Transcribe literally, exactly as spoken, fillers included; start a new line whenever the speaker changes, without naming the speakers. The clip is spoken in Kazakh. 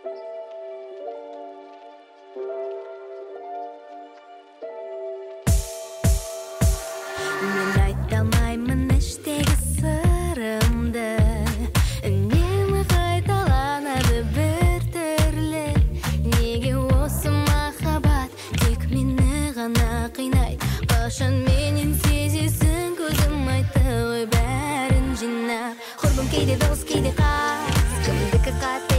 Мен айта алмаймын іштегі сырымды, үнемі қайталанады бір түрлі. Неге осы махаббат тек мені ғана қинайды? Қашан менен сезесің, көзім айтты ғой бәрін жинап. Құрбым кейде дос, кейде қас, кімдікі қате